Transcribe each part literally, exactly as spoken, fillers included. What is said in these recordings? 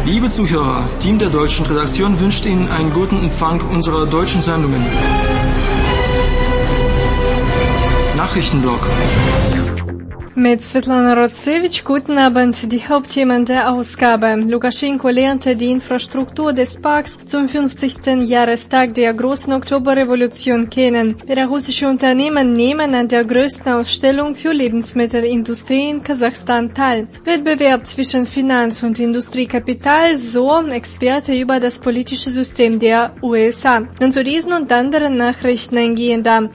Liebe Zuhörer, Team der deutschen Redaktion wünscht Ihnen einen guten Empfang unserer deutschen Sendungen. Nachrichtenblock. Mit Svetlana Rotsevich, guten Abend. Die Hauptthemen der Ausgabe. Lukaschenko lernte die Infrastruktur des Parks zum fünfzigsten Jahrestag der großen Oktoberrevolution kennen. Belarussische Unternehmen nehmen an der größten Ausstellung für Lebensmittelindustrie in Kasachstan teil. Wettbewerb zwischen Finanz- und Industriekapital, so Experte über das politische System der U S A. Und zu diesen und anderen Nachrichten eingehender.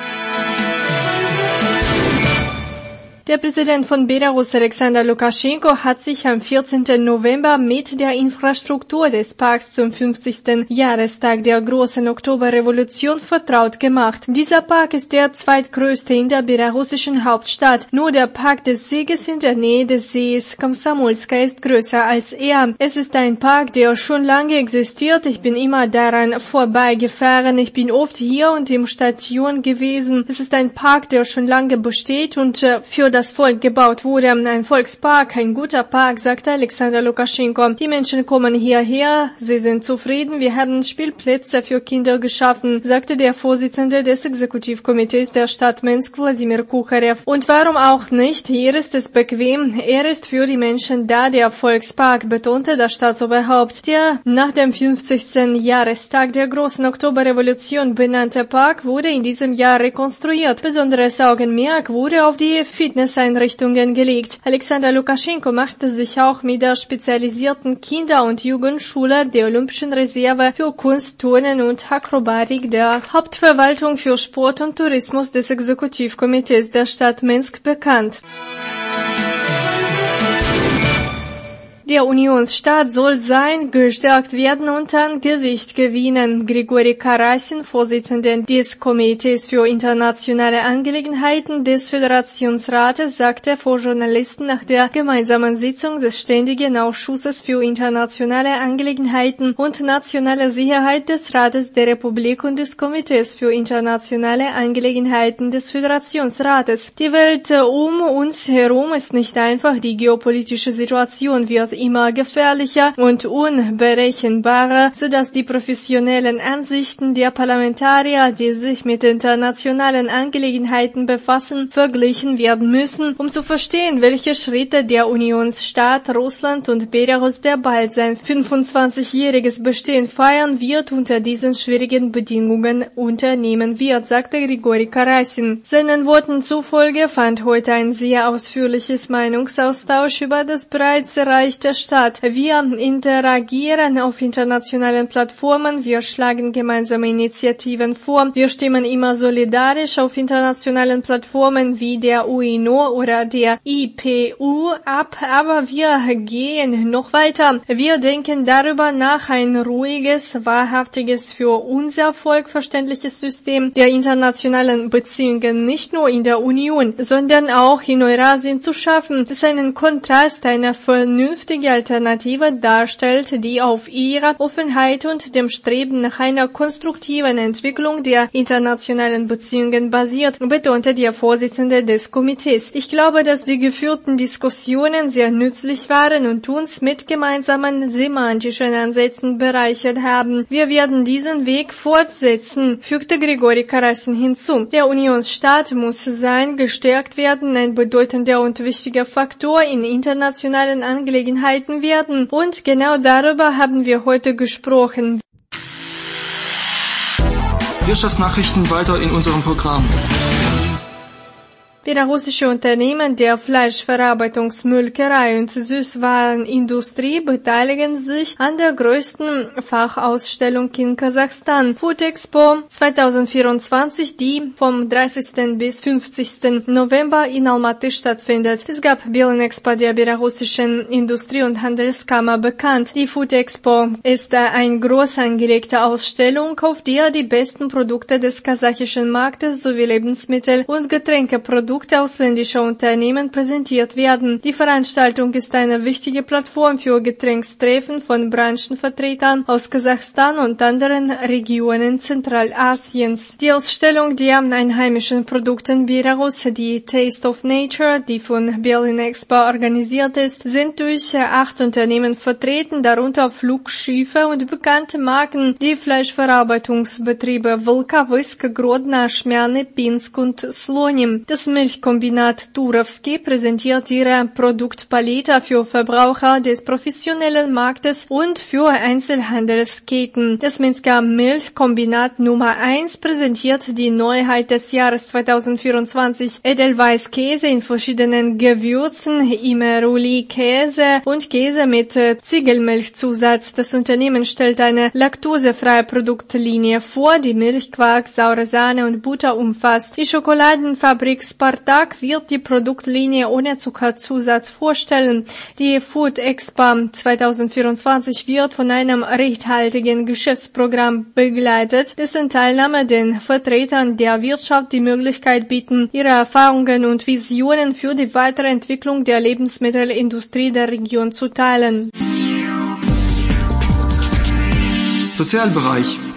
Der Präsident von Belarus, Alexander Lukaschenko, hat sich am vierzehnten November mit der Infrastruktur des Parks zum fünfzigsten Jahrestag der großen Oktoberrevolution vertraut gemacht. Dieser Park ist der zweitgrößte in der belarussischen Hauptstadt. Nur der Park des Sieges in der Nähe des Sees Komsomolska ist größer als er. Es ist ein Park, der schon lange existiert. Ich bin immer daran vorbeigefahren. Ich bin oft hier und im Station gewesen. Es ist ein Park, der schon lange besteht und äh, für das Volk gebaut wurde. Ein Volkspark, ein guter Park, sagte Alexander Lukaschenko. Die Menschen kommen hierher, sie sind zufrieden, wir haben Spielplätze für Kinder geschaffen, sagte der Vorsitzende des Exekutivkomitees der Stadt Minsk, Wladimir Kucharev. Und warum auch nicht? Hier ist es bequem, er ist für die Menschen da, der Volkspark, betonte das Staatsoberhaupt. Der nach dem fünfzigsten Jahrestag der großen Oktoberrevolution benannte Park wurde in diesem Jahr rekonstruiert. Besonderes Augenmerk wurde auf die Fitness Einrichtungen gelegt. Alexander Lukaschenko machte sich auch mit der spezialisierten Kinder- und Jugendschule der Olympischen Reserve für Kunst, Turnen und Akrobatik der Hauptverwaltung für Sport und Tourismus des Exekutivkomitees der Stadt Minsk bekannt. Der Unionsstaat soll sein, gestärkt werden und an Gewicht gewinnen. Grigori Karasin, Vorsitzender des Komitees für internationale Angelegenheiten des Föderationsrates, sagte vor Journalisten nach der gemeinsamen Sitzung des Ständigen Ausschusses für internationale Angelegenheiten und nationale Sicherheit des Rates der Republik und des Komitees für internationale Angelegenheiten des Föderationsrates. Die Welt um uns herum ist nicht einfach, die geopolitische Situation wird immer gefährlicher und unberechenbarer, sodass die professionellen Ansichten der Parlamentarier, die sich mit internationalen Angelegenheiten befassen, verglichen werden müssen, um zu verstehen, welche Schritte der Unionsstaat Russland und Belarus, der bald sein fünfundzwanzigjähriges Bestehen feiern wird, unter diesen schwierigen Bedingungen unternehmen wird, sagte Grigori Karasin. Seinen Worten zufolge fand heute ein sehr ausführliches Meinungsaustausch über das bereits erreichte Stadt. Wir interagieren auf internationalen Plattformen, wir schlagen gemeinsame Initiativen vor, wir stimmen immer solidarisch auf internationalen Plattformen wie der U N O oder der I P U ab, aber wir gehen noch weiter. Wir denken darüber nach, ein ruhiges, wahrhaftiges, für unser Volk verständliches System der internationalen Beziehungen nicht nur in der Union, sondern auch in Eurasien zu schaffen, das einen Kontrast, eine vernünftige Alternative darstellt, die auf ihrer Offenheit und dem Streben nach einer konstruktiven Entwicklung der internationalen Beziehungen basiert, betonte der Vorsitzende des Komitees. Ich glaube, dass die geführten Diskussionen sehr nützlich waren und uns mit gemeinsamen semantischen Ansätzen bereichert haben. Wir werden diesen Weg fortsetzen, fügte Grigori Karasin hinzu. Der Unionsstaat muss sein, gestärkt werden, ein bedeutender und wichtiger Faktor in internationalen Angelegenheiten werden. Und genau darüber haben wir heute gesprochen. Wirtschaftsnachrichten weiter in unserem Programm. Belarussische Unternehmen der Fleischverarbeitungsmolkerei und Süßwarenindustrie beteiligen sich an der größten Fachausstellung in Kasachstan, Food Expo zwanzig vierundzwanzig, die vom dreißigsten bis fünfzigsten November in Almaty stattfindet. Es gab Bilanexpo der belarussischen Industrie- und Handelskammer bekannt. Die Food Expo ist eine groß angelegte Ausstellung, auf der die besten Produkte des kasachischen Marktes sowie Lebensmittel- und Getränkeprodukte Produkte ausländischer Unternehmen präsentiert werden. Die Veranstaltung ist eine wichtige Plattform für Getränkstreffen von Branchenvertretern aus Kasachstan und anderen Regionen Zentralasiens. Die Ausstellung der einheimischen Produkte in Belarus, die Taste of Nature, die von Berlin Expo organisiert ist, sind durch acht Unternehmen vertreten, darunter Flugschiffe und bekannte Marken, die Fleischverarbeitungsbetriebe Volkawysk, Grodno, Schmerne, Pinsk und Slonim. Das Milchkombinat Turovsky präsentiert ihre Produktpalette für Verbraucher des professionellen Marktes und für Einzelhandelsketten. Das Minsker Milchkombinat Nummer eins präsentiert die Neuheit des Jahres zweitausendvierundzwanzig, Edelweißkäse in verschiedenen Gewürzen, Imeruli-Käse und Käse mit Ziegelmilchzusatz. Das Unternehmen stellt eine laktosefreie Produktlinie vor, die Milch, Quark, saure Sahne und Butter umfasst. Die Schokoladenfabrik Spartak wird die Produktlinie ohne Zuckerzusatz vorstellen. Die Food Expo zweitausendvierundzwanzig wird von einem reichhaltigen Geschäftsprogramm begleitet, dessen Teilnahme den Vertretern der Wirtschaft die Möglichkeit bieten, ihre Erfahrungen und Visionen für die weitere Entwicklung der Lebensmittelindustrie der Region zu teilen. Sozialbereich.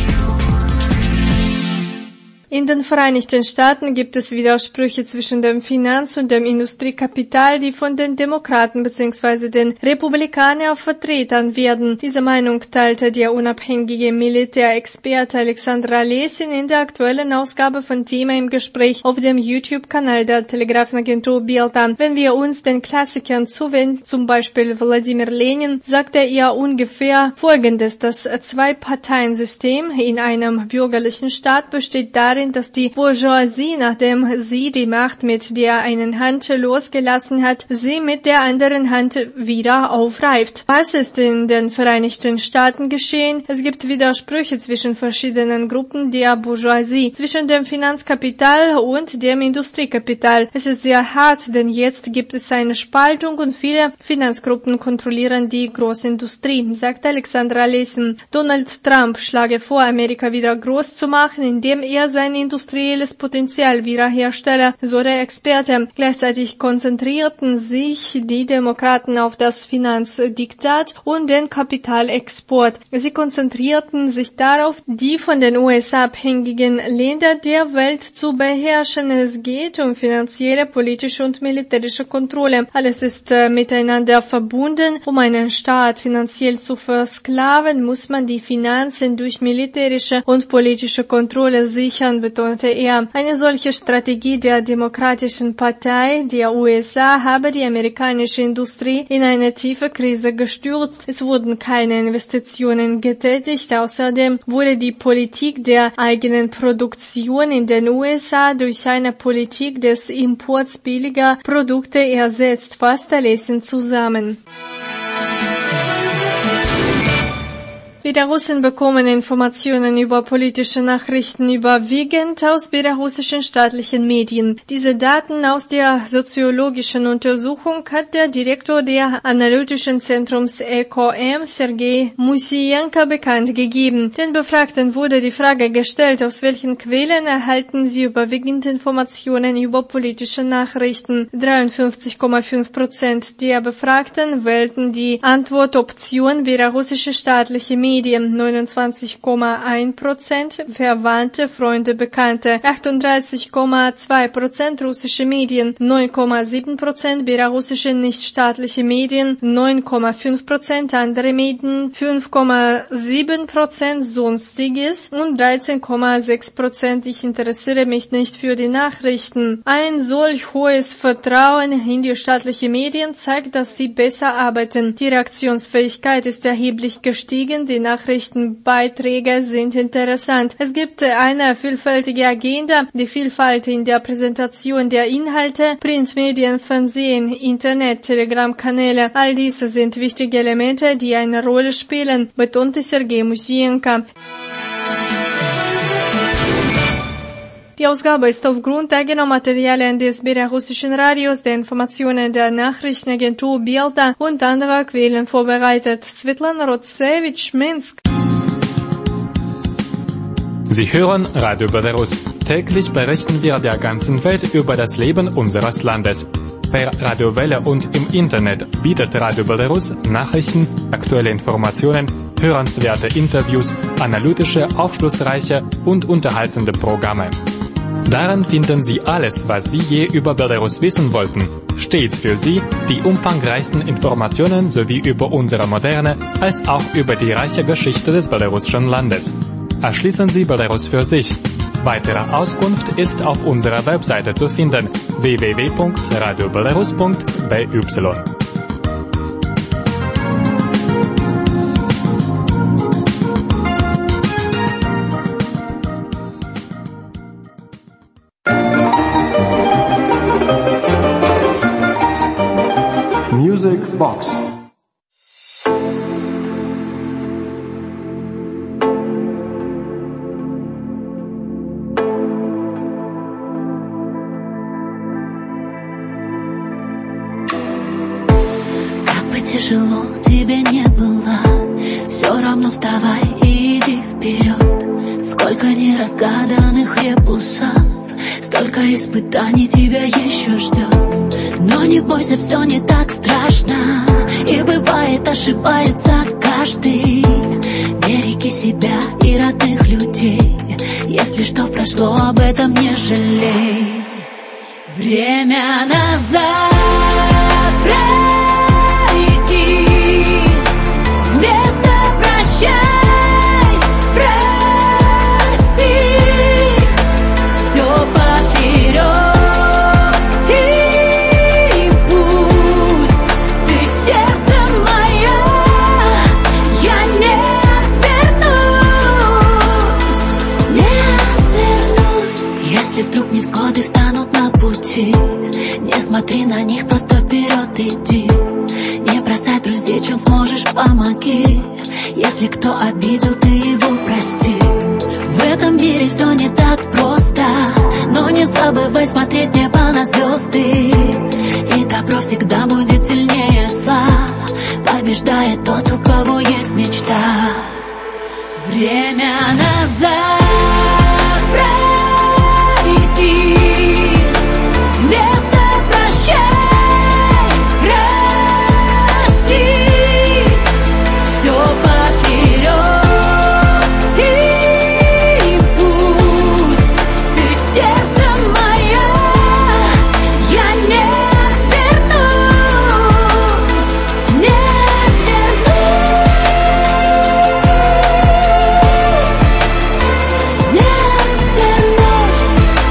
In den Vereinigten Staaten gibt es Widersprüche zwischen dem Finanz- und dem Industriekapital, die von den Demokraten bzw. den Republikanern vertreten werden. Diese Meinung teilte der unabhängige Militärexperte Alexandra Lesin in der aktuellen Ausgabe von Thema im Gespräch auf dem YouTube-Kanal der Telegrafenagentur Bild an. Wenn wir uns den Klassikern zuwenden, zum Beispiel Wladimir Lenin, sagte er ungefähr Folgendes: Das Zwei-Parteien-System in einem bürgerlichen Staat besteht darin, dass die Bourgeoisie, nachdem sie die Macht mit der einen Hand losgelassen hat, sie mit der anderen Hand wieder aufreift. Was ist in den Vereinigten Staaten geschehen? Es gibt Widersprüche zwischen verschiedenen Gruppen der Bourgeoisie, zwischen dem Finanzkapital und dem Industriekapital. Es ist sehr hart, denn jetzt gibt es eine Spaltung und viele Finanzgruppen kontrollieren die Großindustrie, sagt Alexandra Lesin. Donald Trump schlage vor, Amerika wieder groß zu machen, indem er sein industrielles Potenzial wiederherstelle, so der Experte. Gleichzeitig konzentrierten sich die Demokraten auf das Finanzdiktat und den Kapitalexport. Sie konzentrierten sich darauf, die von den U S A abhängigen Länder der Welt zu beherrschen. Es geht um finanzielle, politische und militärische Kontrolle. Alles ist äh, miteinander verbunden. Um einen Staat finanziell zu versklaven, muss man die Finanzen durch militärische und politische Kontrolle sichern, betonte er. Eine solche Strategie der Demokratischen Partei der U S A habe die amerikanische Industrie in eine tiefe Krise gestürzt. Es wurden keine Investitionen getätigt. Außerdem wurde die Politik der eigenen Produktion in den U S A durch eine Politik des Imports billiger Produkte ersetzt, fasste Lesin zusammen. Belarussen bekommen Informationen über politische Nachrichten überwiegend aus belarussischen staatlichen Medien. Diese Daten aus der soziologischen Untersuchung hat der Direktor der Analytischen Zentrums E K M, Sergei Musienko, bekannt gegeben. Den Befragten wurde die Frage gestellt, aus welchen Quellen erhalten sie überwiegend Informationen über politische Nachrichten. dreiundfünfzig Komma fünf Prozent der Befragten wählten die Antwortoption belarussische staatliche Medien. neunundzwanzig Komma eins Prozent Verwandte, Freunde, Bekannte, achtunddreißig Komma zwei Prozent russische Medien, neun Komma sieben Prozent belarussische nichtstaatliche Medien, neun Komma fünf Prozent andere Medien, fünf Komma sieben Prozent Sonstiges und dreizehn Komma sechs Prozent ich interessiere mich nicht für die Nachrichten. Ein solch hohes Vertrauen in die staatlichen Medien zeigt, dass sie besser arbeiten. Die Reaktionsfähigkeit ist erheblich gestiegen, die Nachrichtenbeiträge sind interessant. Es gibt eine vielfältige Agenda, die Vielfalt in der Präsentation der Inhalte, Printmedien, Fernsehen, Internet, Telegram-Kanäle, all diese sind wichtige Elemente, die eine Rolle spielen, betonte Sergei Musienko. Die Ausgabe ist aufgrund eigener Materialien des belarussischen Radios, der Informationen der Nachrichtenagentur Bild und anderer Quellen vorbereitet. Svetlana Rotsevich, Minsk. Sie hören Radio Belarus. Täglich berichten wir der ganzen Welt über das Leben unseres Landes. Per Radiowelle und im Internet bietet Radio Belarus Nachrichten, aktuelle Informationen, hörenswerte Interviews, analytische, aufschlussreiche und unterhaltende Programme. Darin finden Sie alles, was Sie je über Belarus wissen wollten. Stets für Sie die umfangreichsten Informationen sowie über unsere moderne als auch über die reiche Geschichte des belarussischen Landes. Erschließen Sie Belarus für sich. Weitere Auskunft ist auf unserer Webseite zu finden w w w punkt radio belarus punkt b y. Music Box. Как бы тяжело тебе не было, все равно вставай и иди вперед. Сколько неразгаданных ребусов, столько испытаний тебя еще ждет. Но не бойся, все не так страшно, и бывает ошибается каждый. Береги себя и родных людей, если что прошло, об этом не жалей. Время назад пройти, вместо прощай, прости, все поперед. Невзгоды встанут на пути, не смотри на них, просто вперед иди. Не бросай друзей, чем сможешь, помоги. Если кто обидел, ты его прости. В этом мире все не так просто, но не забывай смотреть небо на звезды. И добро всегда будет сильнее зла, побеждает тот, у кого есть мечта. Время назад пройти, вместо прощай, прости, все поперед. И пусть ты сердце мое, я не отвернусь, не отвернусь, не отвернусь.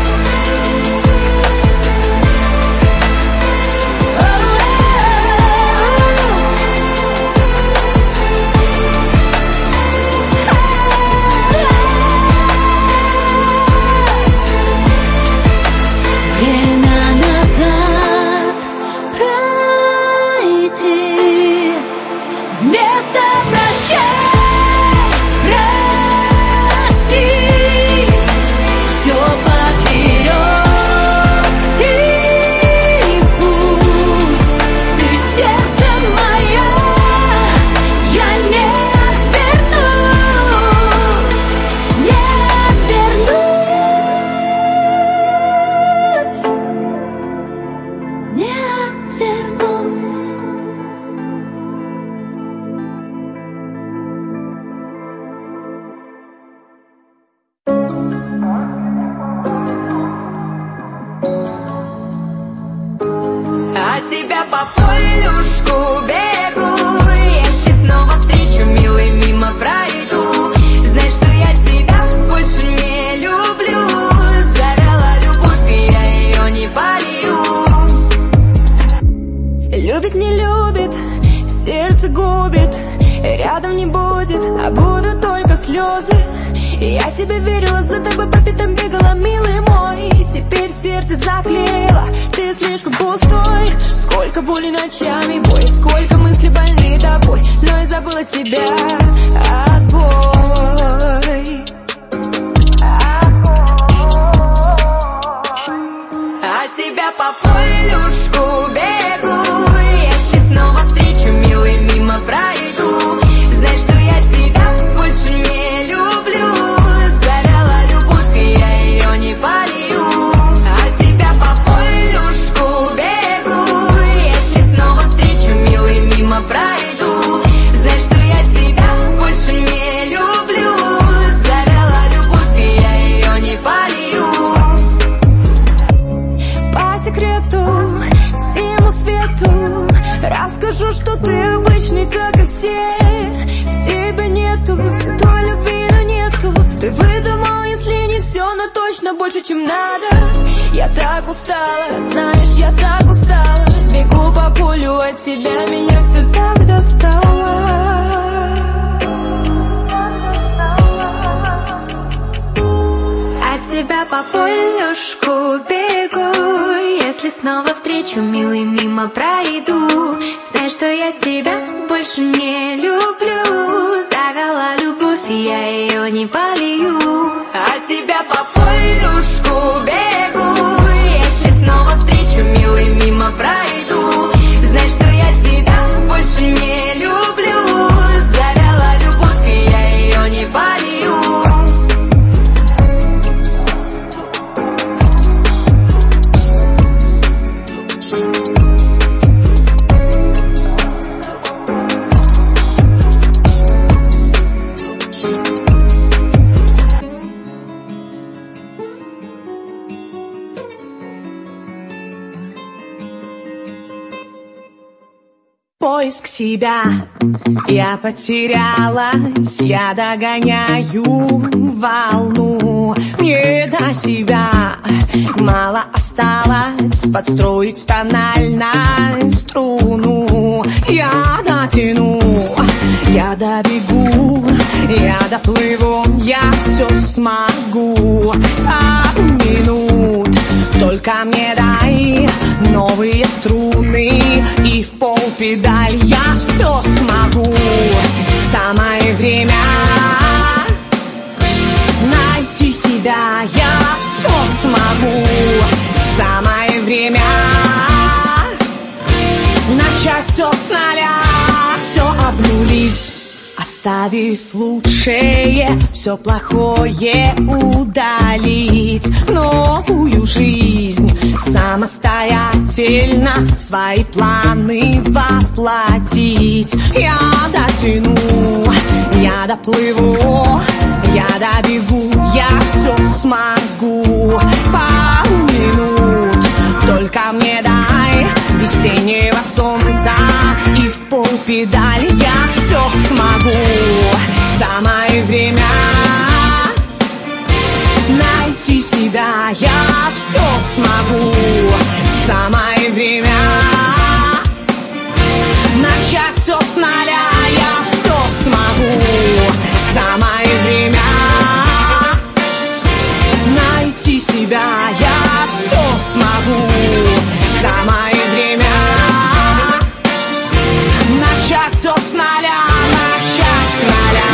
Время назад пройти, вместо прощай, прости, все поперед. И пусть ты сердце мое, я не отвернусь, не отвернусь, не отвернусь. От тебя по полюшку бегу, если снова встречу, милый, мимо пройду. Знай, что я тебя больше не люблю. Завяла любовь, и я ее не полью. Любит, не любит, сердце губит, рядом не будет, а будут только слезы. Я тебе верила, за тобой по пятам бегала, милый мой. Теперь сердце заклеило, ты слишком пустой. Сколько боли ночами, бой, сколько мыслей больны тобой, но я забыла тебя, отбой. От тебя по полюшку бегу, если снова встречу, милый, мимо пройду. Знай, что я тебя больше не люблю. Завяла обычный, как и все. В тебе нету всей той любви, но нету. Ты выдумал, если не все, но точно больше, чем надо. Я так устала, знаешь, я так устала. Бегу по полю от тебя, меня все так достало. От тебя по полюшку бегу. Если снова встречу, милый, мимо пройду. Знай, что я тебя больше не люблю. Завела любовь, и я ее не полью. От тебя по полюшку бегу. Если снова встречу, милый, мимо пройду. Знай, что я тебя больше не люблю. Завела любовь, и я ее не полью. Поиск себя, я потерялась, я догоняю волну. Мне до себя мало осталось подстроить в тональной струну. Я дотяну, я добегу, я доплыву, я все смогу. Пару минут, только мне дай новые струны и в пол педаль я все смогу. Самое время найти себя, я все смогу. Самое время начать все с нуля, все обнулить, оставив лучшее, все плохое удалить. Новую жизнь самостоятельно свои планы воплотить. Я дотяну, я доплыву, я добегу, я все смогу. Пару минут, только мне дай весеннего солнца и в пол педаль я все смогу. Самое время найти себя, я все смогу. Самое время начать все с нуля, я все смогу. Самое время найти себя, я все смогу. Самое время начать все с нуля, начать с нуля.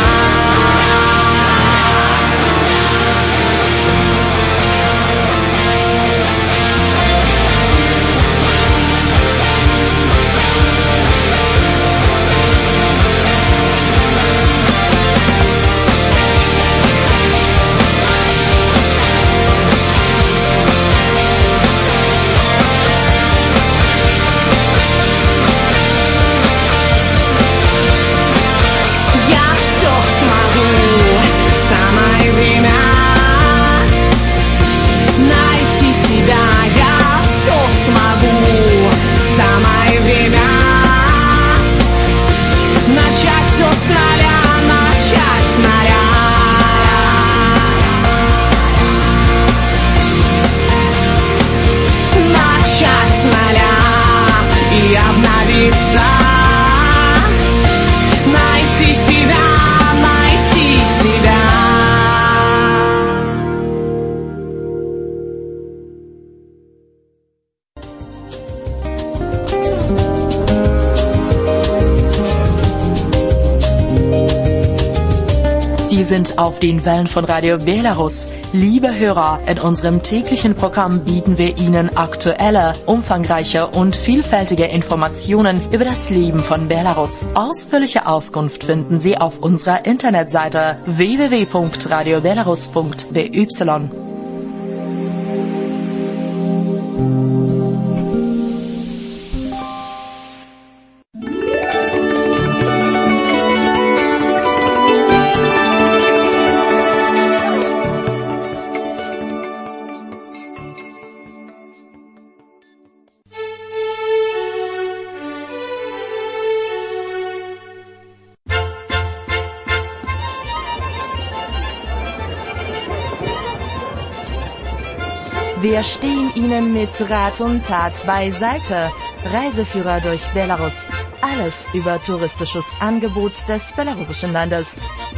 Sie sind auf den Wellen von Radio Belarus. Liebe Hörer, in unserem täglichen Programm bieten wir Ihnen aktuelle, umfangreiche und vielfältige Informationen über das Leben von Belarus. Ausführliche Auskunft finden Sie auf unserer Internetseite w w w punkt radio belarus punkt b y. Wir stehen Ihnen mit Rat und Tat beiseite. Reiseführer durch Belarus. Alles über touristisches Angebot des belarussischen Landes.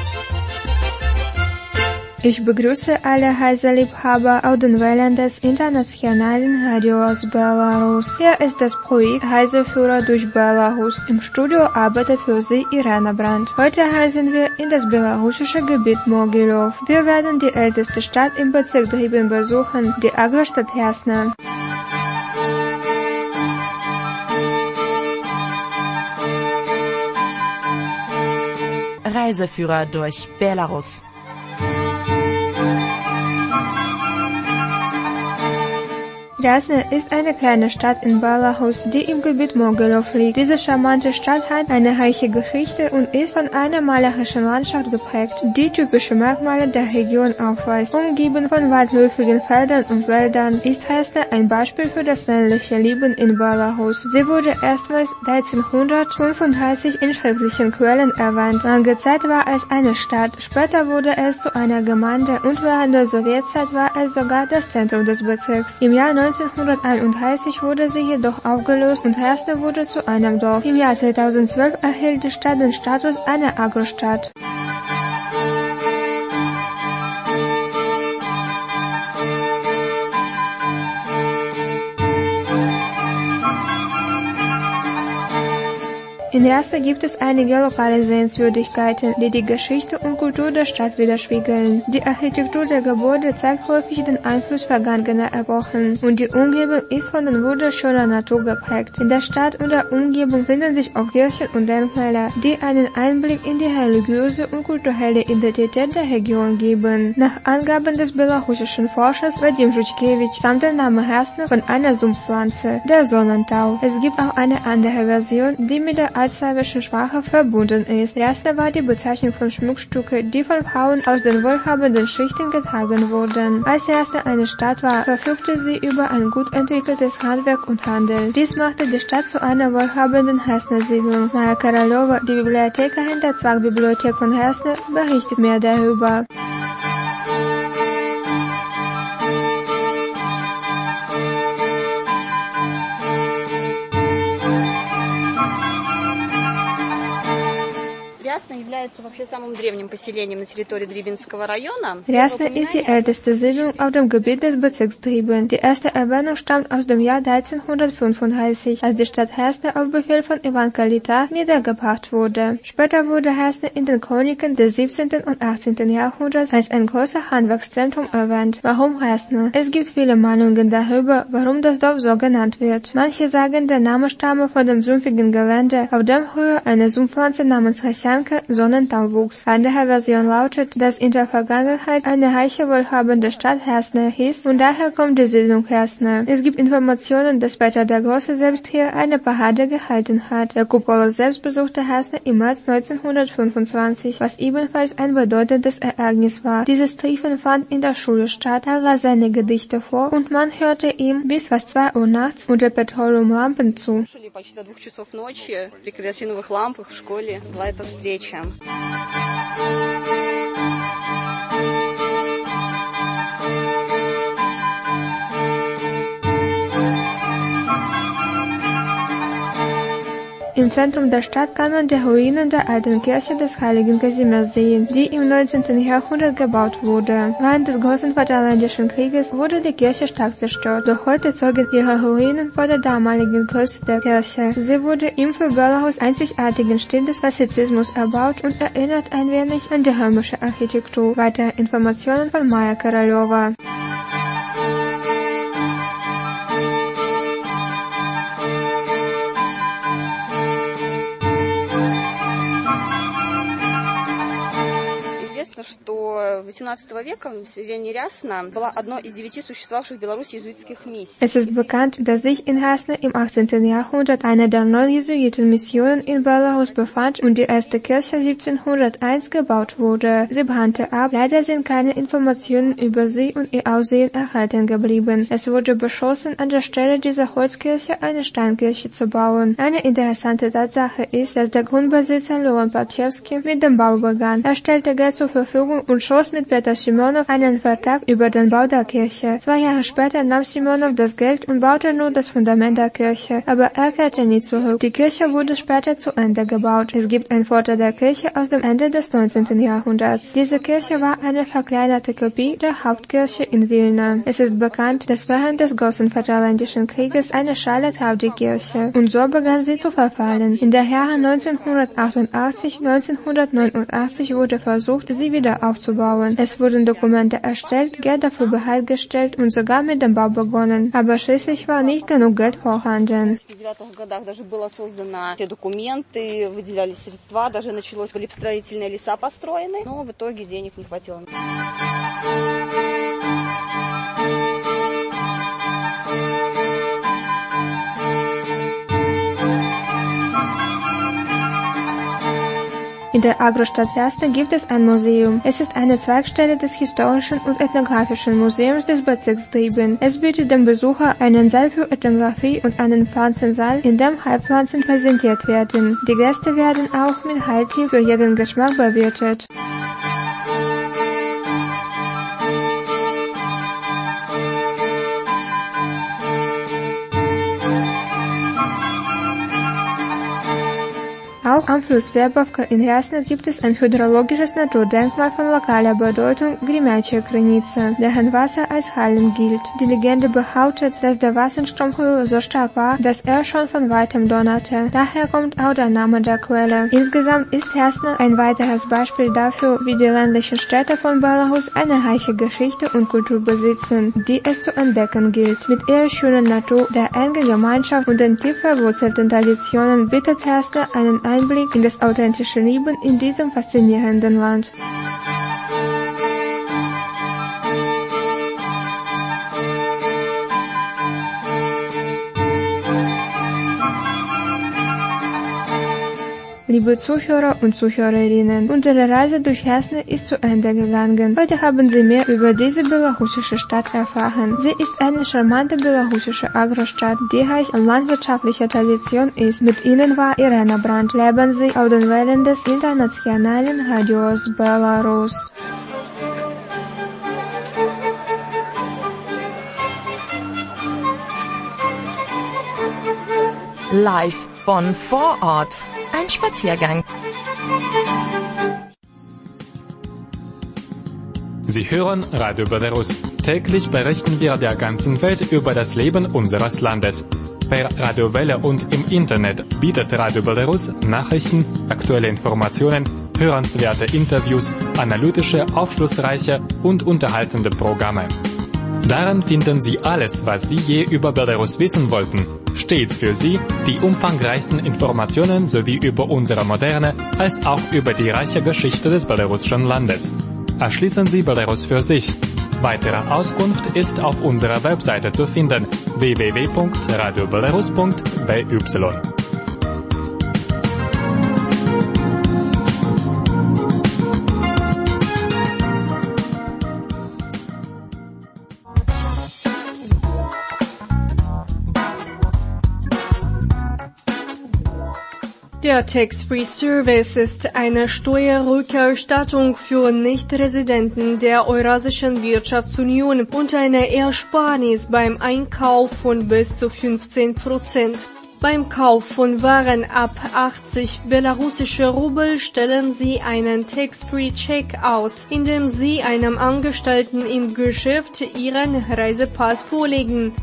Ich begrüße alle Reiseliebhaber auf den Wellen des internationalen Radios Belarus. Hier ist das Projekt Reiseführer durch Belarus. Im Studio arbeitet für Sie Irena Brandt. Heute reisen wir in das belarussische Gebiet Mogilov. Wir werden die älteste Stadt im Bezirk Dreben besuchen, die Agrostadt Jasna. Reiseführer durch Belarus. Jasna ist eine kleine Stadt in Belarus, die im Gebiet Mogilov liegt. Diese charmante Stadt hat eine reiche Geschichte und ist von einer malerischen Landschaft geprägt, die typische Merkmale der Region aufweist. Umgeben von weitläufigen Feldern und Wäldern ist Jasna ein Beispiel für das ländliche Leben in Belarus. Sie wurde erstmals dreizehnhundertfünfunddreißig in schriftlichen Quellen erwähnt. Lange Zeit war es eine Stadt, später wurde es zu einer Gemeinde und während der Sowjetzeit war es sogar das Zentrum des Bezirks. Im Jahr neunzehnhunderteinunddreißig wurde sie jedoch aufgelöst und Jasna wurde zu einem Dorf. Im Jahr zweitausendzwölf erhielt die Stadt den Status einer Agrostadt. In Jasna gibt es einige lokale Sehenswürdigkeiten, die die Geschichte und Kultur der Stadt widerspiegeln. Die Architektur der Gebäude zeigt häufig den Einfluss vergangener Epochen und die Umgebung ist von der wunderschönen Natur geprägt. In der Stadt und der Umgebung finden sich auch Kirchen und Denkmäler, die einen Einblick in die religiöse und kulturelle Identität der Region geben. Nach Angaben des belarussischen Forschers Vadim Zhutchkevich stammt der Name Jasna von einer Sumpfpflanze, der Sonnentau. Es gibt auch eine andere Version, die mit der altslawischen Sprache verbunden ist. Jasna war die Bezeichnung von Schmuckstücke, die von Frauen aus den wohlhabenden Schichten getragen wurden. Als Jasna eine Stadt war, verfügte sie über ein gut entwickeltes Handwerk und Handel. Dies machte die Stadt zu einer wohlhabenden Jasna-Siedlung. Maja Karalova, die Bibliothekarin der Zwangsbibliothek von Jasna, berichtet mehr darüber. Jasna ist die älteste Siedlung auf dem Gebiet des Bezirks Dreben. Die erste Erwähnung stammt aus dem Jahr dreizehnhundertfünfunddreißig, als die Stadt Jasna auf Befehl von Ivan Kalita niedergebracht wurde. Später wurde Jasna in den Chroniken des siebzehnten und achtzehnten Jahrhunderts als ein großes Handwerkszentrum erwähnt. Warum Jasna? Es gibt viele Meinungen darüber, warum das Dorf so genannt wird. Manche sagen, der Name stamme von dem sumpfigen Gelände, auf dem früher eine Sumpfpflanze namens Rasjanka, Sonnentau, wuchs. Andere Version lautet, dass in der Vergangenheit eine reiche, wohlhabende Stadt Jasna hieß und daher kommt die Siedlung Jasna. Es gibt Informationen, dass Peter der Große selbst hier eine Parade gehalten hat. Der Kupolo selbst besuchte Jasna im März neunzehnhundertfünfundzwanzig, was ebenfalls ein bedeutendes Ereignis war. Dieses Treffen fand in der Schule statt, er las seine Gedichte vor und man hörte ihm bis fast zwei Uhr nachts unter Petroleumlampen zu. Im Zentrum der Stadt kann man die Ruinen der alten Kirche des heiligen Kazimierz sehen, die im neunzehnten Jahrhundert gebaut wurde. Während des Großen Vaterländischen Krieges wurde die Kirche stark zerstört, doch heute zeugen ihre Ruinen vor der damaligen Größe der Kirche. Sie wurde im für Belarus einzigartigen Stil des Klassizismus erbaut und erinnert ein wenig an die römische Architektur. Weitere Informationen von Maja Karalova. Es ist bekannt, dass sich in Jasna im achtzehnten Jahrhundert eine der neun Jesuitenmissionen in Belarus befand und die erste Kirche siebzehnhunderteins gebaut wurde. Sie brannte ab. Leider sind keine Informationen über sie und ihr Aussehen erhalten geblieben. Es wurde beschlossen, an der Stelle dieser Holzkirche eine Steinkirche zu bauen. Eine interessante Tatsache ist, dass der Grundbesitzer Leon Patschewski mit dem Bau begann. Er stellte Geld zur Verfügung und schloss schloss mit Peter Simonow einen Vertrag über den Bau der Kirche. Zwei Jahre später nahm Simonow das Geld und baute nur das Fundament der Kirche, aber er kehrte nie zurück. Die Kirche wurde später zu Ende gebaut. Es gibt ein Foto der Kirche aus dem Ende des neunzehnten Jahrhunderts. Diese Kirche war eine verkleinerte Kopie der Hauptkirche in Wilna. Es ist bekannt, dass während des Großen Vaterländischen Krieges eine Schale traf die Kirche und so begann sie zu verfallen. In der Jahre neunzehnhundertachtundachtzig, neunzehnhundertneunundachtzig wurde versucht, sie wieder aufzubauen. Es wurden Dokumente erstellt, Geld dafür bereitgestellt und sogar mit dem Bau begonnen. Aber schließlich war nicht genug Geld vorhanden. В девяностых годах даже было создано те документы, выделялись средства, даже началось, были строительные леса построены, но в итоге денег не хватило. In der Agrostadt Erste gibt es ein Museum. Es ist eine Zweigstelle des Historischen und Ethnografischen Museums des Bezirks Trieben. Es bietet dem Besucher einen Saal für Ethnographie und einen Pflanzensaal, in dem Heilpflanzen präsentiert werden. Die Gäste werden auch mit Heiltee für jeden Geschmack bewirtet. Auch am Fluss Verbovka in Jasna gibt es ein hydrologisches Naturdenkmal von lokaler Bedeutung, Grimecia Krynica, deren Wasser als heilend gilt. Die Legende behauptet, dass der Wasserstrom so stark war, dass er schon von weitem donnerte. Daher kommt auch der Name der Quelle. Insgesamt ist Jasna ein weiteres Beispiel dafür, wie die ländlichen Städte von Belarus eine reiche Geschichte und Kultur besitzen, die es zu entdecken gilt. Mit ihrer schönen Natur, der engen Gemeinschaft und den tief verwurzelten Traditionen bietet Jasna einen Einblick in das authentische Leben in diesem faszinierenden Land. Liebe Zuhörer und Zuhörerinnen, unsere Reise durch Jasna ist zu Ende gegangen. Heute haben Sie mehr über diese belarussische Stadt erfahren. Sie ist eine charmante belarussische Agrostadt, die reich an landwirtschaftlicher Tradition ist. Mit Ihnen war Irena Brandt. Leben Sie auf den Wellen des internationalen Radios Belarus. Live von vor Ort. Ein Spaziergang. Sie hören Radio Belarus. Täglich berichten wir der ganzen Welt über das Leben unseres Landes. Per Radiowelle und im Internet bietet Radio Belarus Nachrichten, aktuelle Informationen, hörenswerte Interviews, analytische, aufschlussreiche und unterhaltende Programme. Darin finden Sie alles, was Sie je über Belarus wissen wollten. Stets für Sie die umfangreichsten Informationen sowie über unsere moderne als auch über die reiche Geschichte des belarussischen Landes. Erschließen Sie Belarus für sich. Weitere Auskunft ist auf unserer Webseite zu finden w w w punkt radio belarus punkt b y. Der Tax-Free-Service ist eine Steuerrückerstattung für Nichtresidenten der Eurasischen Wirtschaftsunion und eine Ersparnis beim Einkauf von bis zu fünfzehn Prozent. Beim Kauf von Waren ab achtzig belarussische Rubel stellen Sie einen Tax-Free-Check aus, indem Sie einem Angestellten im Geschäft Ihren Reisepass vorlegen.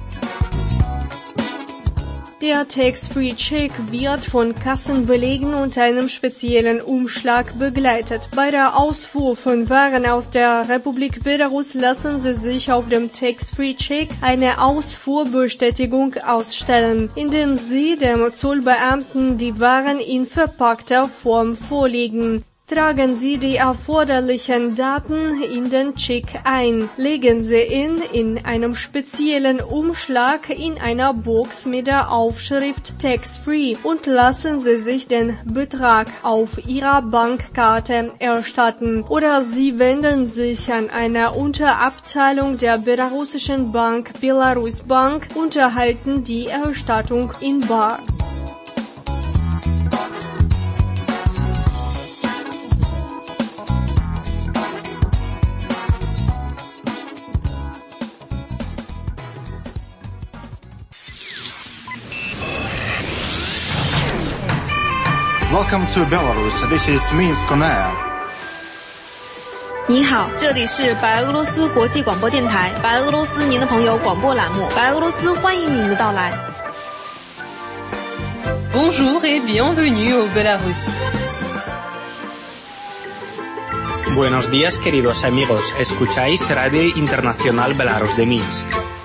Der Tax-Free-Check wird von Kassenbelegen und einem speziellen Umschlag begleitet. Bei der Ausfuhr von Waren aus der Republik Belarus lassen Sie sich auf dem Tax-Free-Check eine Ausfuhrbestätigung ausstellen, indem Sie dem Zollbeamten die Waren in verpackter Form vorlegen. Tragen Sie die erforderlichen Daten in den Check ein. Legen Sie ihn in einem speziellen Umschlag in einer Box mit der Aufschrift Tax-Free und lassen Sie sich den Betrag auf Ihrer Bankkarte erstatten. Oder Sie wenden sich an eine Unterabteilung der belarussischen Bank Belarus Bank und erhalten die Erstattung in bar. Welcome to Belarus. This is Minsk on Air. 你好，这里是白俄罗斯国际广播电台，白俄罗斯您的朋友广播栏目，白俄罗斯欢迎您的到来。 Bonjour et bienvenue au Belarus. Buenos días, queridos amigos. Escucháis Radio Internacional Belarus de Minsk.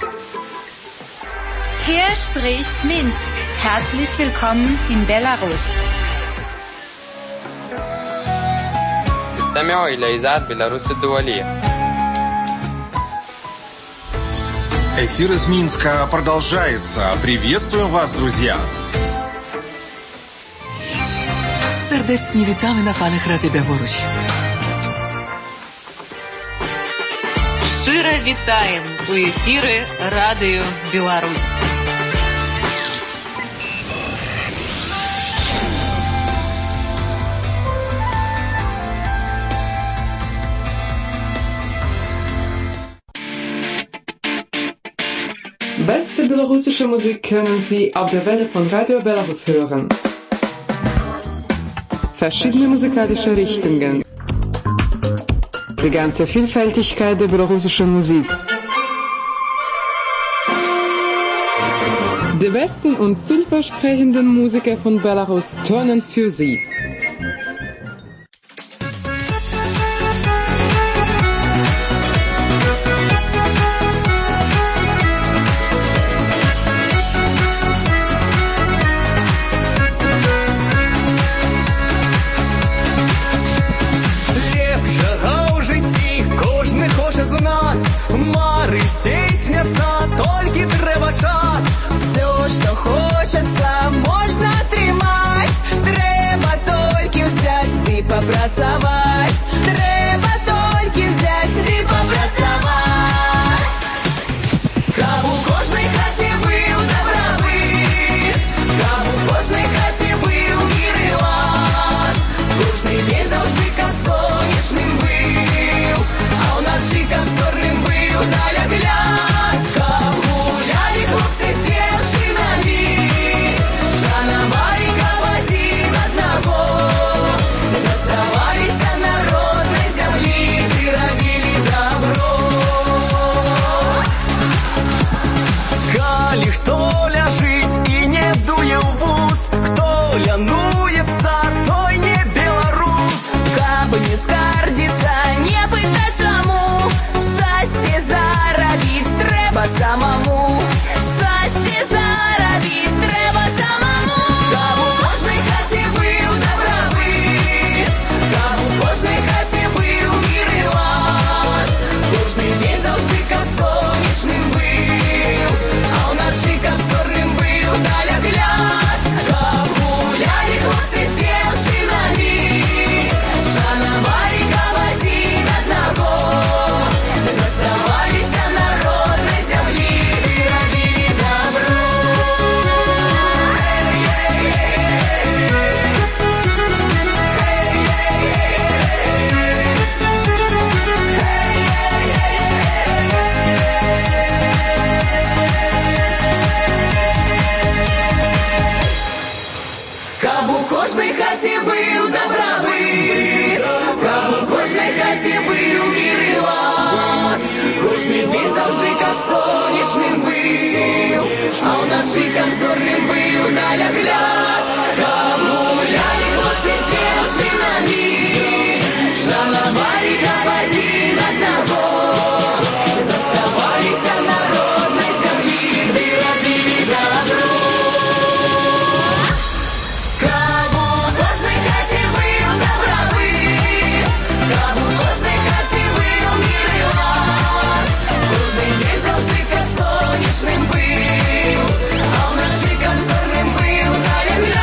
Hier spricht Minsk. Herzlich willkommen in Belarus. استمعوا إلى إذاعة بيلاروس الدولية. Эфир из Минска продолжается. Приветствуем вас, друзья. Serdecznie witamy na falach Radia Białoruś. Щиро вітаєм у ефірі Радіо Білорусь. Beste belarussische Musik können Sie auf der Welle von Radio Belarus hören. Verschiedene musikalische Richtungen. Die ganze Vielfältigkeit der belarussischen Musik. Die besten und vielversprechenden Musiker von Belarus turnen für Sie. Попрацаваць, трэба толькі взять і попрацаваць. Каб у кожнай хаце быў добрабыт, каб у кожнай хаце быў мір і лад. Кожны дзень заўжды каб сонечным быў, а ўначы каб зорным быў далягляд. Каб гулялі хлопцы з дзяўчынамі, шанавалі каб адзін аднаго. Заставаліся народнай зямлі, ды рабілі добро. Калі хто ляжыць і не дуе ў вус, хто лянуецца, той не беларус. Каб не скардзіцца, не пытаць чаму, шчасце зарабіць трэба самому. Шчасце зарабіць трэба самому. Каб у кожнай хаце быў добрабыт, каб у кожнай хаце быў мір і лад. Кожны дзень заўжды каб сонечным быў, а ўначы каб зорным быў далягляд. Каб гулялі хлопцы з дзяўчынамі, шанавалі каб адзін аднаго. Заставаліся народнай зямлі, ды рабілі добро. Каб у кожнай хаце быў добрабыт, каб у кожнай хаце быў мір і лад. Кожны дзень заўжды каб сонечным быў, а ўначы каб зорным быў далягляд. Каб гулялі хлопцы з дзяўчынамі, шанавалі каб адзін аднаго. Заставаліся народнай зямлі, ды рабілі добро. Каб у кожнай хаце быў добрабыт, каб у кожнай хаце быў мір і лад. Кожны дзень заўжды каб сонечным быў, а ўначы каб зорным быў далягляд.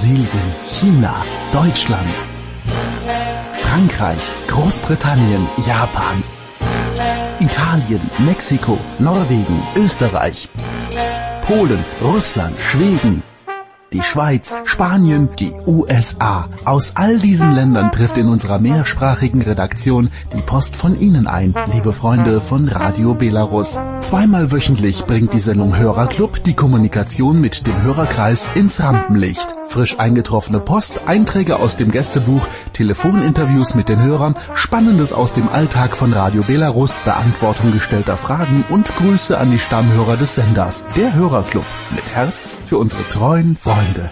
Brasilien, China, Deutschland, Frankreich, Großbritannien, Japan, Italien, Mexiko, Norwegen, Österreich, Polen, Russland, Schweden, die Schweiz, Spanien, die U S A. Aus all diesen Ländern trifft in unserer mehrsprachigen Redaktion die Post von Ihnen ein, liebe Freunde von Radio Belarus. Zweimal wöchentlich bringt die Sendung Hörerclub die Kommunikation mit dem Hörerkreis ins Rampenlicht. Frisch eingetroffene Post, Einträge aus dem Gästebuch, Telefoninterviews mit den Hörern, Spannendes aus dem Alltag von Radio Belarus, Beantwortung gestellter Fragen und Grüße an die Stammhörer des Senders. Der Hörerclub mit Herz für unsere treuen Freunde.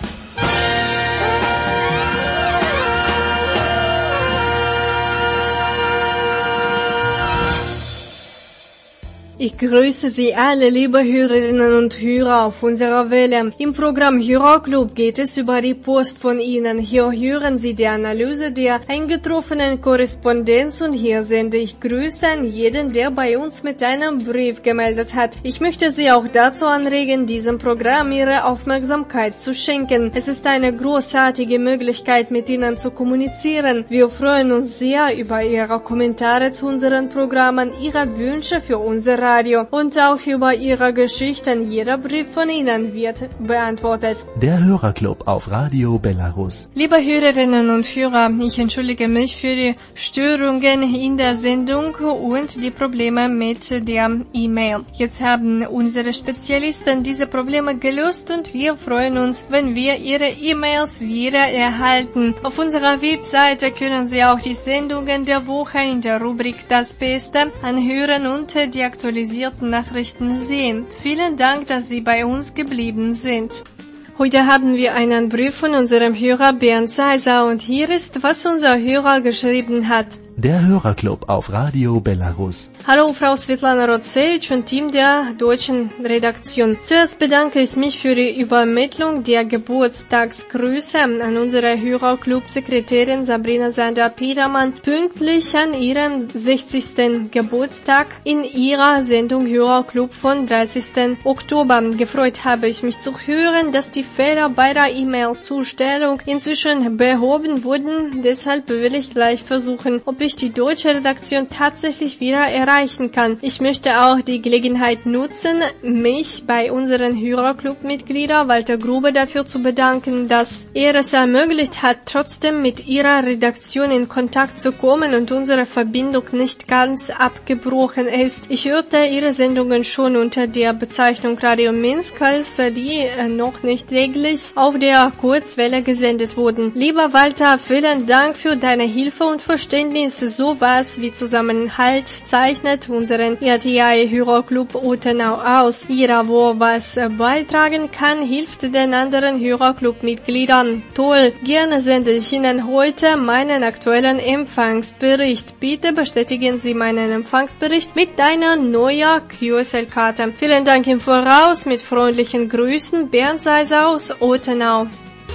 Ich grüße Sie alle, liebe Hörerinnen und Hörer auf unserer Welle. Im Programm Hörerclub geht es über die Post von Ihnen. Hier hören Sie die Analyse der eingetroffenen Korrespondenz und hier sende ich Grüße an jeden, der bei uns mit einem Brief gemeldet hat. Ich möchte Sie auch dazu anregen, diesem Programm Ihre Aufmerksamkeit zu schenken. Es ist eine großartige Möglichkeit, mit Ihnen zu kommunizieren. Wir freuen uns sehr über Ihre Kommentare zu unseren Programmen, Ihre Wünsche für unser Radio und auch über Ihre Geschichten. Jeder Brief von Ihnen wird beantwortet. Der Hörerclub auf Radio Belarus. Liebe Hörerinnen und Hörer, ich entschuldige mich für die Störungen in der Sendung und die Probleme mit der E-Mail. Jetzt haben unsere Spezialisten diese Probleme gelöst und wir freuen uns, wenn wir Ihre E-Mails wieder erhalten. Auf unserer Webseite können Sie auch die Sendungen der Woche in der Rubrik Das Beste anhören und die aktualisierten Nachrichten sehen. Vielen Dank, dass Sie bei uns geblieben sind. Heute haben wir einen Brief von unserem Hörer Bernd Seiser und hier ist, was unser Hörer geschrieben hat. Der Hörerclub auf Radio Belarus. Hallo Frau Svetlana Rotsevich und Team der deutschen Redaktion. Zuerst bedanke ich mich für die Übermittlung der Geburtstagsgrüße an unsere Hörerclub-Sekretärin Sabrina Sander-Piedermann pünktlich an ihrem sechzigsten Geburtstag in ihrer Sendung Hörerclub von dreißigsten Oktober. Gefreut habe ich mich zu hören, dass die Fehler bei der E-Mail-Zustellung inzwischen behoben wurden. Deshalb will ich gleich versuchen, ob ich die deutsche Redaktion tatsächlich wieder erreichen kann. Ich möchte auch die Gelegenheit nutzen, mich bei unseren Hörerclub-Mitgliedern Walter Grube dafür zu bedanken, dass er es ermöglicht hat, trotzdem mit ihrer Redaktion in Kontakt zu kommen und unsere Verbindung nicht ganz abgebrochen ist. Ich hörte ihre Sendungen schon unter der Bezeichnung Radio Minsk, als die noch nicht täglich auf der Kurzwelle gesendet wurden. Lieber Walter, vielen Dank für deine Hilfe und Verständnis. Sowas wie Zusammenhalt zeichnet unseren R T I-Hörerclub Utenau aus. Jeder, wo was beitragen kann, hilft den anderen Hörerclub-Mitgliedern. Toll, gerne sende ich Ihnen heute meinen aktuellen Empfangsbericht. Bitte bestätigen Sie meinen Empfangsbericht mit einer neuen Q S L-Karte. Vielen Dank im Voraus, mit freundlichen Grüßen, Bernd Seiser aus Utenau.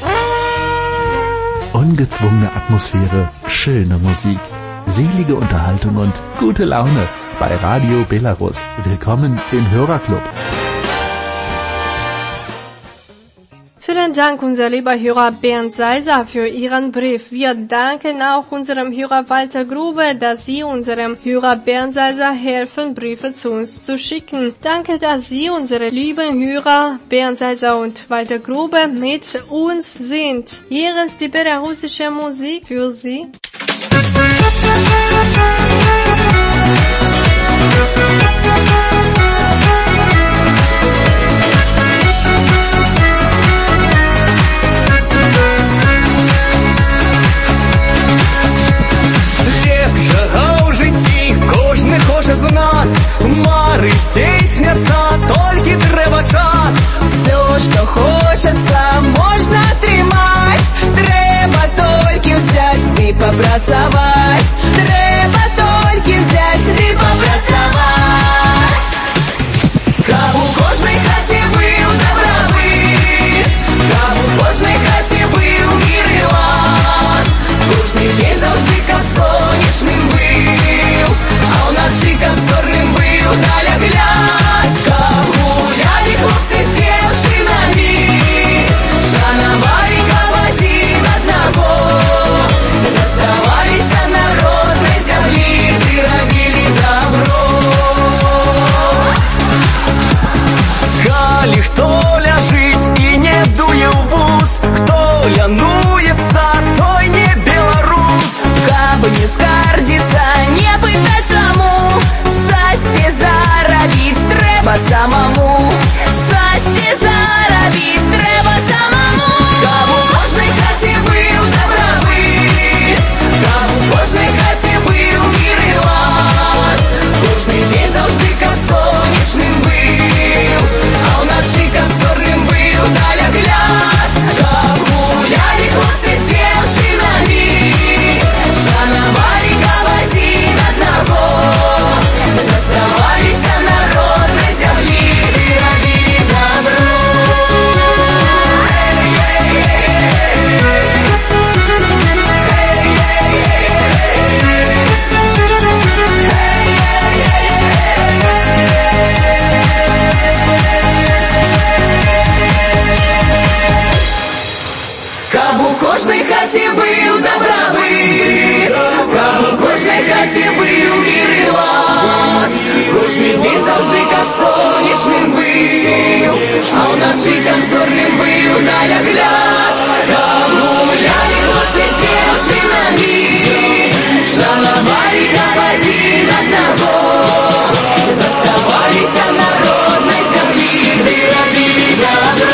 Ungezwungene Atmosphäre, schöne Musik, selige Unterhaltung und gute Laune bei Radio Belarus. Willkommen im Hörerclub. Vielen Dank, unser lieber Hörer Bernd Seiser, für Ihren Brief. Wir danken auch unserem Hörer Walter Grube, dass Sie unserem Hörer Bernd Seiser helfen, Briefe zu uns zu schicken. Danke, dass Sie, unsere lieben Hörer Bernd Seiser und Walter Grube, mit uns sind. Hier ist die belarussische Musik für Sie. Хоче з нас, мари стісняться, тільки треба час. Все, що хочеться, можна тримать, треба тільки взять і побрать. ли хто ляжить і не дує ў вус, хто лянуецца, той не беларус. Каб не скардзіцца, не пытаць чаму, шчасце зарабіць трэба самому, шчасце зарабіць трэба самому. Каб у кожнай хаце быў дабрабыт, каб у кожнай хаце быў мір і лад, кожны дзень заўжды каб сонечным быў, а ўначы каб зорным быў далягляд. Каб гулялі хлопцы з дзяўчынамі, шанавалі каб адзін аднаго, заставаліся на роднай зямлі ды рабілі добро. Каб у кожнай хаце быў дабрабыт, каб у кожнай хаце быў мір і лад, кожны дзень заўжды каб сонечным быў, а ўначы каб зорным быў далягляд. Каб гулялі хлопцы з дзяўчынамі, шанавалі каб адзін аднаго, заставаліся на роднай зямлі ды рабілі добро.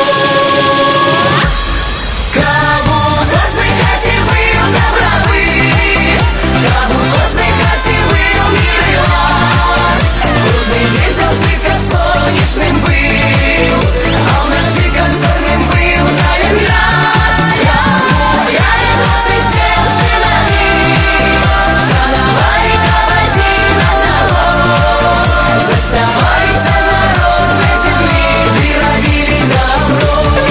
Каб у кожнай хаце быў дабрабыт, каб у кожнай хаце быў мір і лад, кожны дзень заўжды каб сонечным быў, а ўначы каб зорным быў далягляд. Каб гулялі хлопцы з дзяўчынамі, шанавалі каб адзін аднаго, заставаліся на роднай зямлі ды рабілі добро.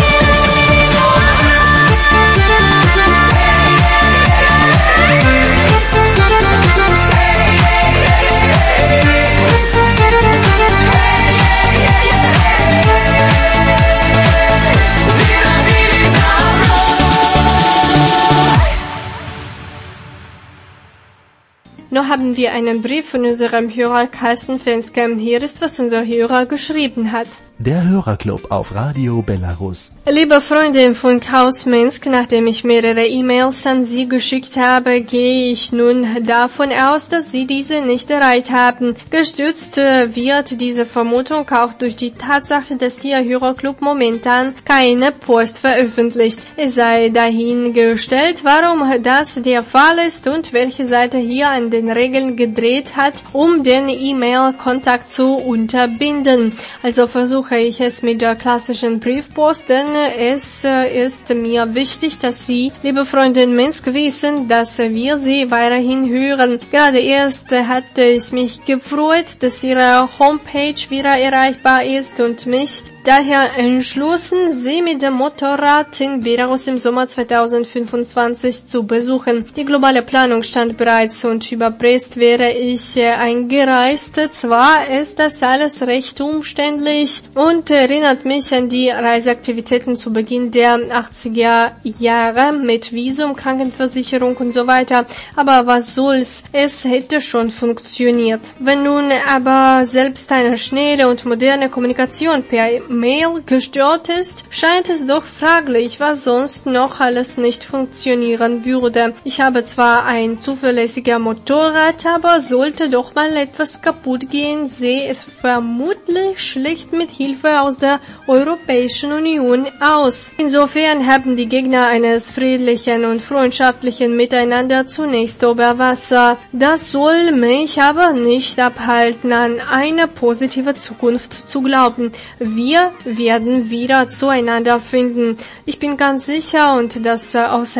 Noch haben wir einen Brief von unserem Hörer Carsten Fenske. Hier ist, was unser Hörer geschrieben hat. Der Hörerclub auf Radio Belarus. Liebe Freunde von Chaos Minsk, nachdem ich mehrere E-Mails an Sie geschickt habe, gehe ich nun davon aus, dass Sie diese nicht erreicht haben. Gestützt wird diese Vermutung auch durch die Tatsache, dass Ihr Hörerclub momentan keine Post veröffentlicht. Es sei dahingestellt, warum das der Fall ist und welche Seite hier an den Regeln gedreht hat, um den E-Mail-Kontakt zu unterbinden. Also versuche ich es mit der klassischen Briefpost, denn es ist mir wichtig, dass Sie, liebe Freunde in Minsk, wissen, dass wir Sie weiterhin hören. Gerade erst hatte ich mich gefreut, dass Ihre Homepage wieder erreichbar ist und mich daher entschlossen, Sie mit dem Motorrad in Belarus im Sommer zweitausendfünfundzwanzig zu besuchen. Die globale Planung stand bereits und über Brest wäre ich eingereist. Zwar ist das alles recht umständlich und erinnert mich an die Reiseaktivitäten zu Beginn der achtziger Jahre mit Visum, Krankenversicherung und so weiter. Aber was soll's? Es hätte schon funktioniert. Wenn nun aber selbst eine schnelle und moderne Kommunikation per Mail gestört ist, scheint es doch fraglich, was sonst noch alles nicht funktionieren würde. Ich habe zwar ein zuverlässiger Motorrad, aber sollte doch mal etwas kaputt gehen, sehe es vermutlich schlecht mit Hilfe aus der Europäischen Union aus. Insofern haben die Gegner eines friedlichen und freundschaftlichen Miteinander zunächst Oberwasser. Das soll mich aber nicht abhalten, an eine positive Zukunft zu glauben. Wir werden wieder zueinander finden. Ich bin ganz sicher, und das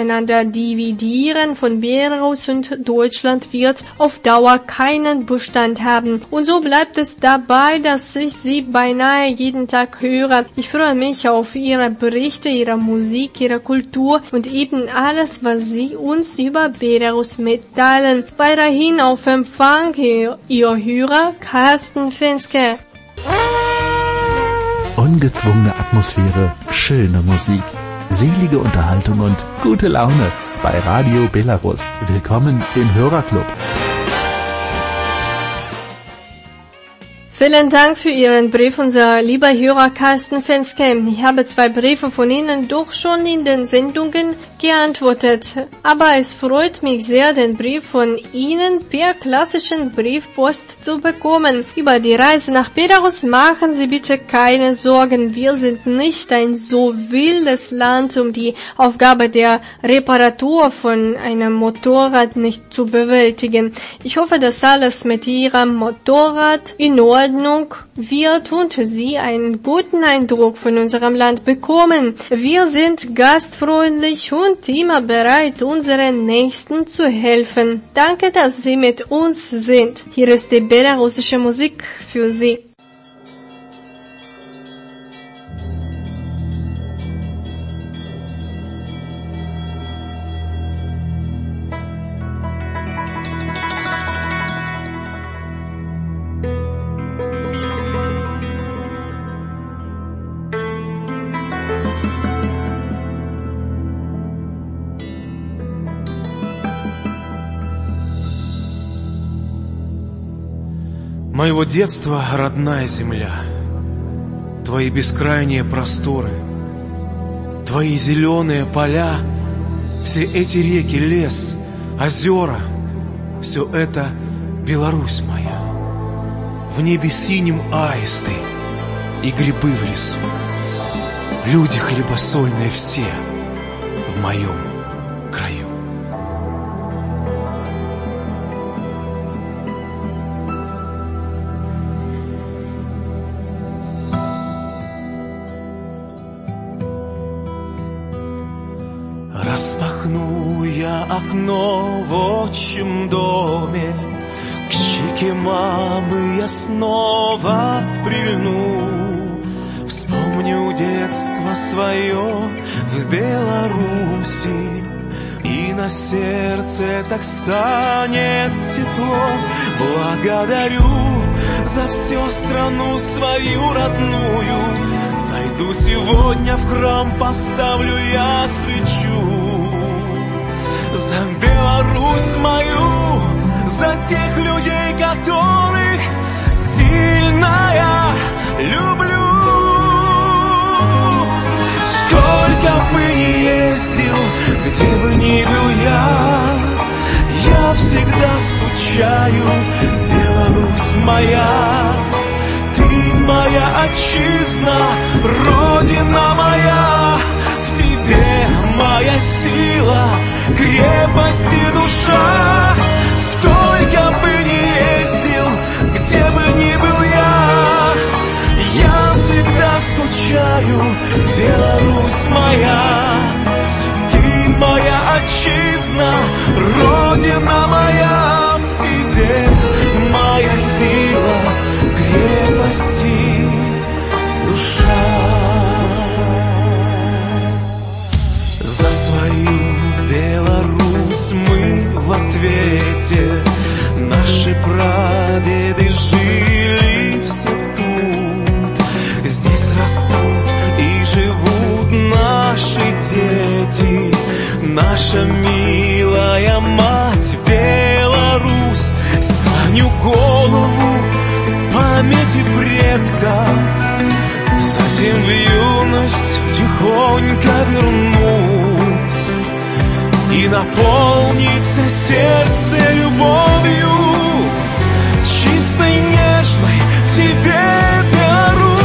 Auseinanderdividieren von Belarus und Deutschland wird auf Dauer keinen Bestand haben. Und so bleibt es dabei, dass ich Sie beinahe jeden Tag höre. Ich freue mich auf Ihre Berichte, Ihre Musik, Ihre Kultur und eben alles, was Sie uns über Belarus mitteilen. Weiterhin auf Empfang, Ihr, Ihr Hörer Carsten Fenske. Ungezwungene Atmosphäre, schöne Musik, selige Unterhaltung und gute Laune bei Radio Belarus. Willkommen im Hörerclub. Vielen Dank für Ihren Brief, unser lieber Hörer Carsten Fenske. Ich habe zwei Briefe von Ihnen doch schon in den Sendungen geantwortet. Aber es freut mich sehr, den Brief von Ihnen per klassischen Briefpost zu bekommen. Über die Reise nach Belarus machen Sie bitte keine Sorgen. Wir sind nicht ein so wildes Land, um die Aufgabe der Reparatur von einem Motorrad nicht zu bewältigen. Ich hoffe, dass alles mit Ihrem Motorrad in Ordnung wird und Sie einen guten Eindruck von unserem Land bekommen. Wir sind gastfreundlich und immer bereit, unseren Nächsten zu helfen. Danke, dass Sie mit uns sind. Hier ist die belarussische Musik für Sie. Моего детства родная земля, твои бескрайние просторы, твои зеленые поля, все эти реки, лес, озера, все это Беларусь моя. В небе синим аисты и грибы в лесу, люди хлебосольные все в моем краю. Распахну я окно в отчим доме, к щеке мамы я снова прильну. Вспомню детство свое в Беларуси, и на сердце так станет тепло. Благодарю за всю страну свою родную. Зайду сегодня в храм, поставлю я свечу за Беларусь мою, за тех людей, которых сильно я люблю. Сколько бы ни ездил, где бы ни был я, я всегда скучаю, Беларусь моя. Моя отчизна, Родина моя, в тебе моя сила, крепость и душа. Сколько бы ни ездил, где бы ни был я, я всегда скучаю, Беларусь моя. Ты моя отчизна, Родина моя, в тебе моя сила, крепость и душа. За свою Беларусь мы в ответе. Наши прадеды жили все тут. Здесь растут и живут наши дети. Наша милая мать Беларусь. Склоню голову памяти предков, затем в юность тихонько вернусь, и наполнится сердце любовью, чистой, нежной к тебе, Беларусь.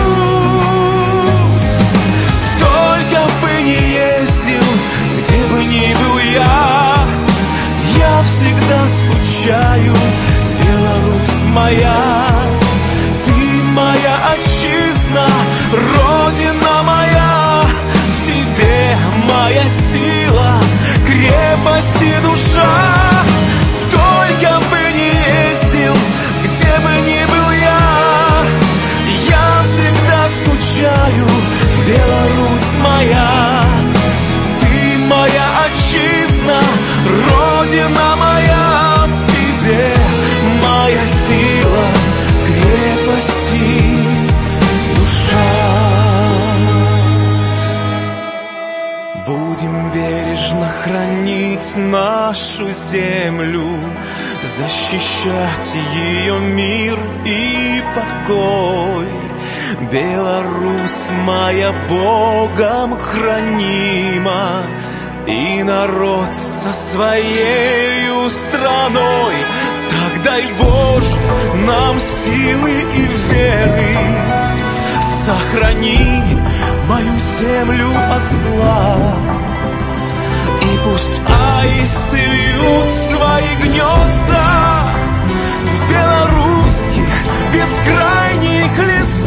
Сколько бы ни ездил, где бы ни был я, я всегда скучаю, Беларусь моя. Моя отчизна, Родина моя, в тебе моя сила, крепость и душа. Сколько бы ни ездил, где бы ни был я, я всегда скучаю, Беларусь моя. Ты моя отчизна, Родина моя, в тебе моя сила, бережно хранить нашу землю, защищать ее мир и покой. Беларусь моя Богом хранима, и народ со своею страной. Так дай Боже нам силы и веры, сохрани мою землю от зла. И пусть аисты вьют свои гнезда в белорусских бескрайних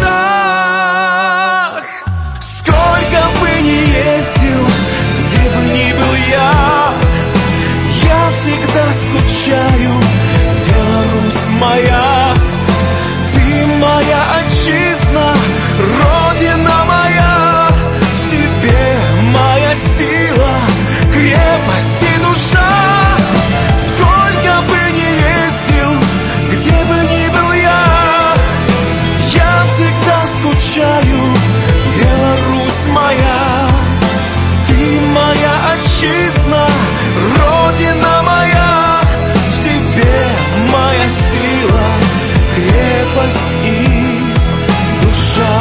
лесах. Сколько бы ни ездил, где бы ни был я, я всегда скучаю, Беларусь моя. Ты моя отчизна, Родина моя, в тебе моя сила, крепость и душа. Сколько бы ни ездил, где бы ни был я, я всегда скучаю, Беларусь моя. Ты моя отчизна, Родина моя, в тебе моя сила, крепость и душа.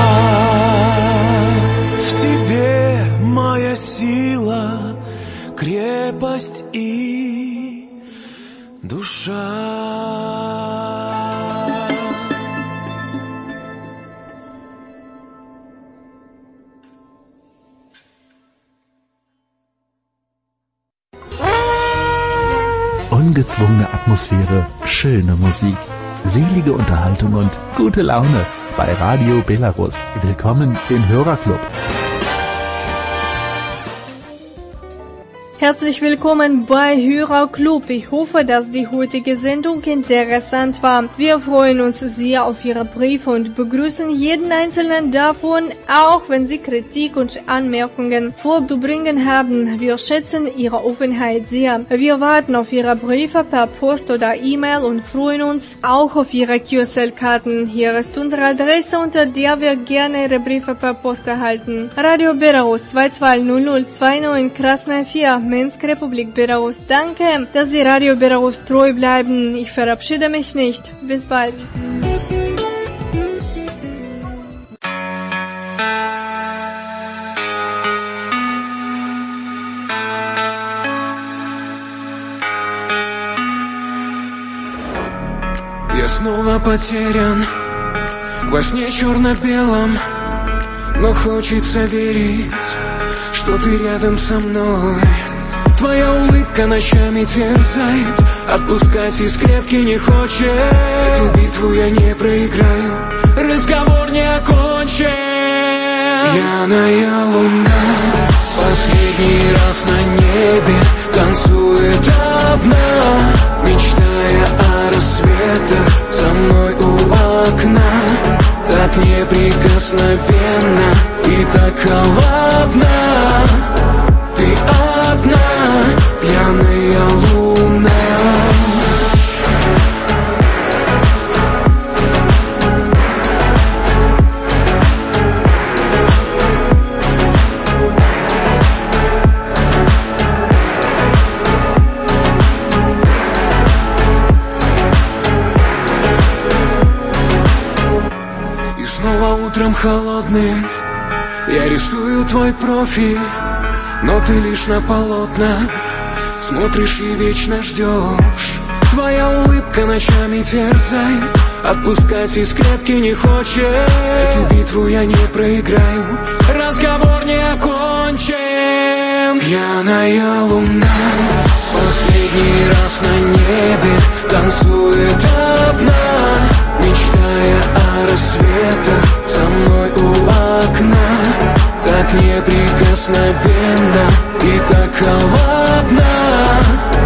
В тебе моя сила, крепость и душа. Ungezwungene Atmosphäre, schöne Musik, selige Unterhaltung und gute Laune bei Radio Belarus. Willkommen im Hörerclub. Herzlich willkommen bei Hörerclub. Ich hoffe, dass die heutige Sendung interessant war. Wir freuen uns sehr auf Ihre Briefe und begrüßen jeden einzelnen davon, auch wenn Sie Kritik und Anmerkungen vorzubringen haben. Wir schätzen Ihre Offenheit sehr. Wir warten auf Ihre Briefe per Post oder E-Mail und freuen uns auch auf Ihre Q S L-Karten. Hier ist unsere Adresse, unter der wir gerne Ihre Briefe per Post erhalten. Radio Belarus zwei zwei null null zwei neun Krasnaya vier, Minsk, Republik Belarus. Danke, dass Sie Radio Belarus treu bleiben. Ich verabschiede mich nicht. Bis bald. Я снова потерян во сне черно-белом, но хочется верить, что ты рядом со мной. Твоя улыбка ночами терзает, отпускать из клетки не хочет. Эту битву я не проиграю, разговор не окончен. Пьяная луна последний раз на небе танцует одна, мечтая о рассветах со мной у окна. Так неприкосновенно и так холодно. Ты одна, пьяная луна. И снова утром холодным я рисую твой профиль, но ты лишь на полотнах смотришь и вечно ждешь. Твоя улыбка ночами терзает, отпускать из клетки не хочет. Эту битву я не проиграю, разговор не окончен. Пьяная луна последний раз на небе танцует одна, мечтая о рассветах со мной у окна. Так неприкосновенно и так холодно.